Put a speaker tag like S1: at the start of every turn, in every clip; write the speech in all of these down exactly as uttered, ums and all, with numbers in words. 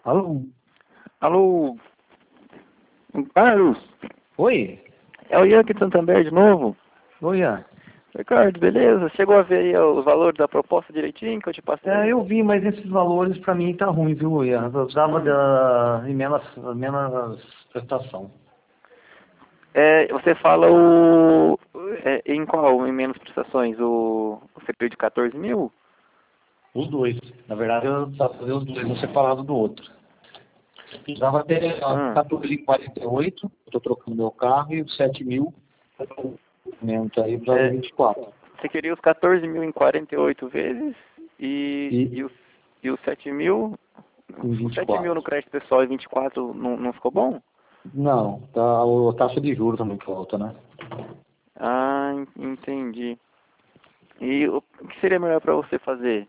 S1: Alô?
S2: Alô, Carlos,
S1: Oi?
S2: é o Ian aqui de Santander de novo.
S1: Oi, Ian.
S2: Ricardo, beleza? Chegou a ver aí os valores da proposta direitinho que eu te passei?
S1: É, eu vi, mas esses valores pra mim tá ruim, viu, Ian? Eu precisava
S2: Hum.
S1: da em menos, menos prestação.
S2: É, você fala o... é, em qual? Em menos prestações? O, o segredo de quatorze mil?
S1: Os dois. Na verdade, eu precisava fazer os dois, um separado do outro. Precisava ter ó,
S2: Hum.
S1: quatorze e quarenta e oito, eu tô trocando meu carro, e os sete mil, aumento aí, eu precisava de
S2: É,
S1: vinte e quatro.
S2: você queria os quatorze mil em quarenta e oito vezes e, e,
S1: E
S2: os, e os sete mil...
S1: em
S2: Os
S1: vinte e
S2: sete mil no
S1: quatro.
S2: crédito pessoal e vinte e quatro não, não ficou bom?
S1: Não, tá, a taxa de juros tá muito alta, né?
S2: Ah, en- entendi. E o que seria melhor para você fazer?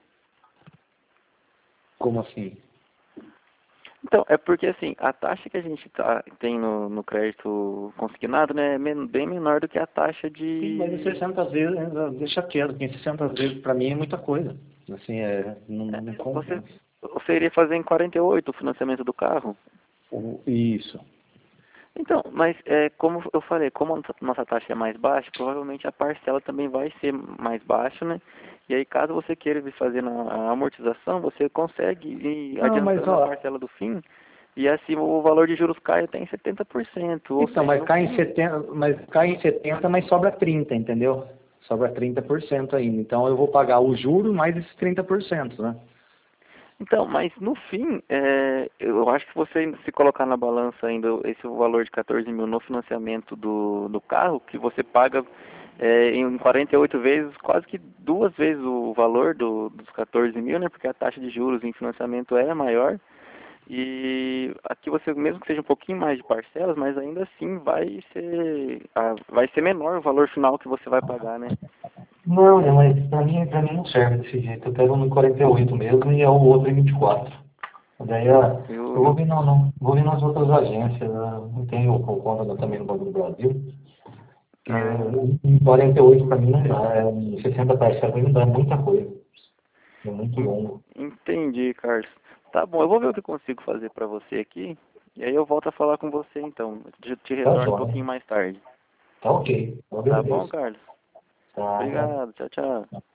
S1: Como assim?
S2: Então, é porque assim, a taxa que a gente tá, tem no, no crédito consignado, né, é men- bem menor do que a taxa
S1: Sim, mas em
S2: de...
S1: sessenta vezes, né, deixa quieto, porque em sessenta vezes pra mim é muita coisa. Assim, é, não,
S2: é,
S1: não
S2: Você,
S1: compensa.
S2: você iria fazer em quarenta e oito o financiamento do carro?
S1: O- Isso.
S2: Então, mas é, como eu falei, como a nossa nossa taxa é mais baixa, provavelmente a parcela também vai ser mais baixa, né? E aí, caso você queira vir fazendo a amortização, você consegue ir
S1: Não, mas
S2: adiantando a
S1: ó,
S2: parcela do fim, e assim o valor de juros cai até em setenta por cento. Ou
S1: então,
S2: seja,
S1: mas
S2: no
S1: cai em
S2: fim...
S1: setenta, mas cai em setenta, mas sobra trinta, entendeu? Sobra trinta por cento ainda. Então eu vou pagar o juro mais esses trinta por cento, né?
S2: Então, mas no fim, é, eu acho que você se colocar na balança ainda esse valor de quatorze mil no financiamento do, do carro, que você paga é, em quarenta e oito vezes, quase que duas vezes o valor do, dos quatorze mil, né? Porque a taxa de juros em financiamento é maior. E aqui você, mesmo que seja um pouquinho mais de parcelas, mas ainda assim vai ser, ah, vai ser menor o valor final que você vai pagar, né?
S1: Não, né, mas pra mim, pra mim não serve desse jeito. Eu quero um no quarenta e oito mesmo e é o outro em vinte e quatro. Daí ah, eu vou
S2: Eu,
S1: vir, não, não, vou vir nas outras agências, né? Não tenho conta também no Banco do Brasil. É,
S2: ah,
S1: em quarenta e oito para mim não dá, é, em sessenta parcelas para mim não dá, é muita coisa, é muito
S2: En-
S1: longo.
S2: Entendi, Carlos. Tá bom, eu vou ver o que eu consigo fazer pra você aqui. E aí eu volto a falar com você então. Te, te
S1: Tá
S2: retorno um
S1: jóia,
S2: pouquinho mais tarde.
S1: tá ok, eu
S2: Tá bom,
S1: agradeço.
S2: Carlos?
S1: Tá, tá.
S2: Obrigado. Tchau, tchau.